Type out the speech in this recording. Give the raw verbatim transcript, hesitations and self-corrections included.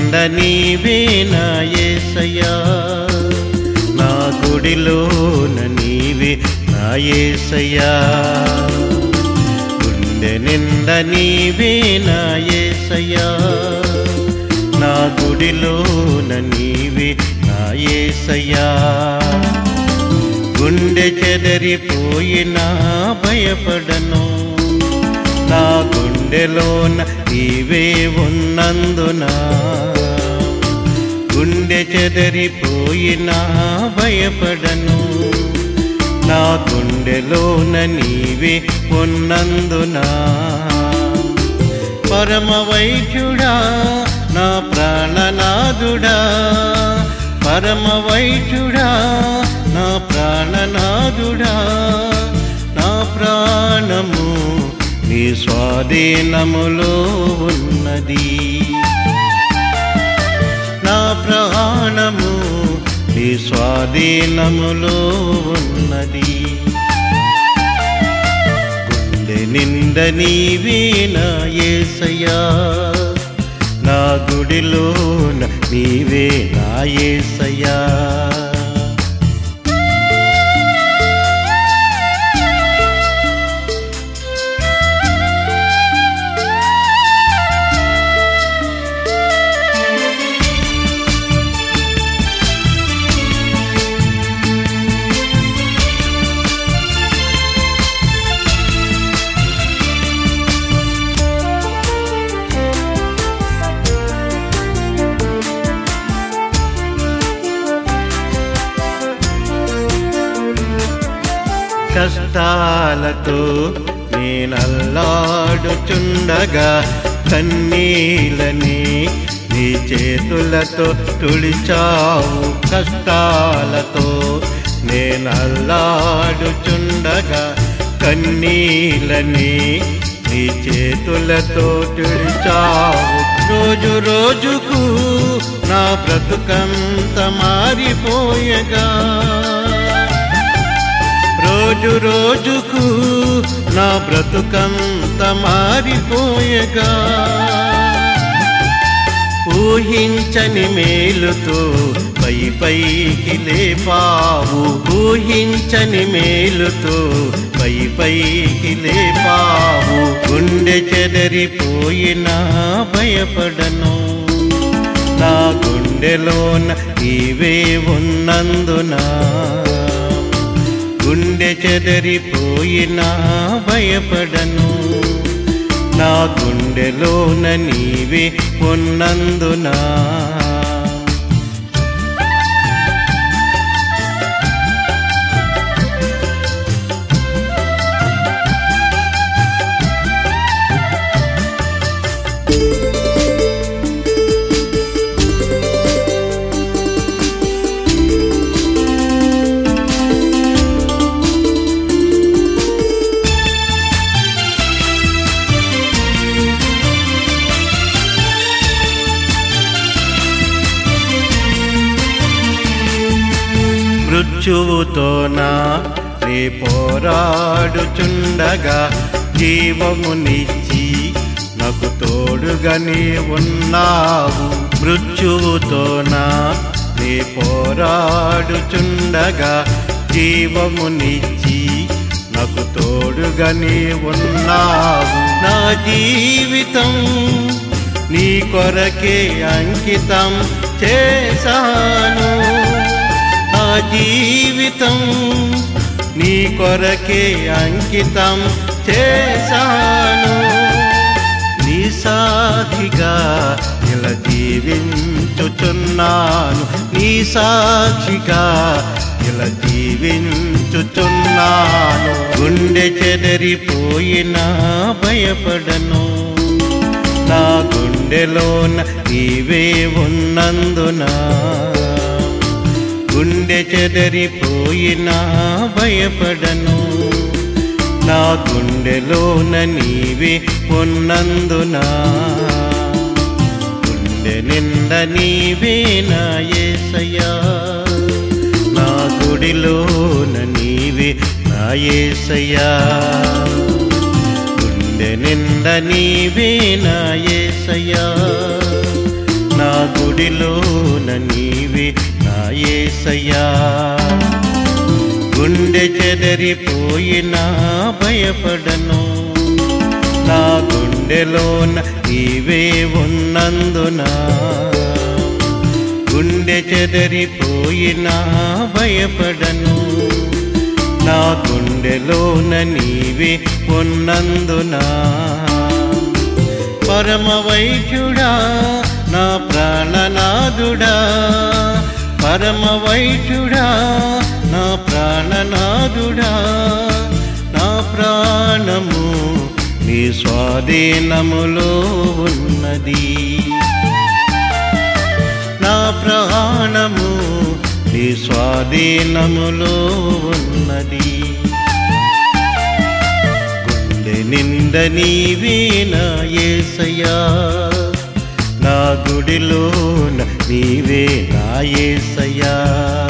నిండ నీవే నా యేసయ్యా, నా గుడిలోన నీవే నా యేసయ్యా. గుండె నిండ నీవే నా యేసయ్యా, నా గుడిలోన నీవే నా యేసయ్యా. గుండె చెదరిపోయినా భయపడను, నా గుండెలోన నీవే ఉన్నందున. గుండె చెదరిపోయినా భయపడను, నా గుండెలోన నీవే ఉన్నందున. పరమ వైద్యుడా నా ప్రాణనాథుడా, పరమ వైద్యుడా నా ప్రాణనాథుడా. నా ప్రాణము నీ స్వాధీనములో ఉన్నది, నా ప్రాణము నీ స్వాధీనములో ఉన్నది. గుండె నిండ నీవే నా యేసయ్యా, నా గుడిలోన నీవే నా యేసయ్యా. కష్టాలతో నేనల్లాడుచుండగా కన్నీలని నీ చేతులతో తుడిచావు. కష్టాలతో నేనల్లాడుచుండగా కన్నీలని నీ చేతులతో తుడిచావు. రోజు రోజుకు నా బ్రతుకంత మారిపోయగా, రోజు రోజుకు నా బ్రతుకంత మారిపోయగా. ఊహించని మేలుతో పై పైకి లేపావు, ఊహించని మేలుతో పై పైకి లేపావు. గుండె చెదరిపోయినా భయపడను, నా గుండెలోన నీవే ఉన్నందున. గుండె చెదరిపోయినా భయపడను, నా గుండెలోన నీవే ఉన్నందున. మృత్యువుతోనా నీ పోరాడుచుండగా జీవమునిచ్చి నాకు తోడుగా నీ ఉన్నావు. మృత్యువుతోనా నీ పోరాడుచుండగా జీవమునిచ్చి నాకు తోడుగా నీ ఉన్నావు. నా జీవితం నీ కొరకే అంకితం చేశాను, నా జీవితం నీ కొరకే అంకితం చేశాను. నీ సాక్షిగా ఇలా జీవించుచున్నాను, నీ సాక్షిగా ఇలా జీవించుచున్నాను. గుండె చెదరిపోయినా భయపడను, నా గుండెలోన నీవే ఉన్నందున. గుండె చెదరిపోయినా భయపడను, నా గుండెలోన నీవే ఉన్నందున. గుండె నిండ నీవే నా యేసయ్యా, నా గుడిలోన నీవే నా యేసయ్యా. గుండె నిండ నీవే నా యేసయ్యా, నా గుడిలోన నీవే నా యేసయ్యా. గుండె చెదరిపోయినా భయపడను, నా గుండెలోన నీవే ఉన్నందున. గుండె చెదరిపోయినా భయపడను, నా గుండెలోన నీవే ఉన్నందున. పరమ వైద్యుడా నా ప్రాణనాథుడా, పరమ వైద్యుడా నా ప్రాణనాథుడా, నా ప్రాణము నీ స్వాధీనములో ఉన్నది, నా ప్రాణము నీ స్వాధీనములో ఉన్నది. గుండె నిండ నీవే నా యేసయ్యా, నా గుడిలోన నీవే నా యేసయ్యా.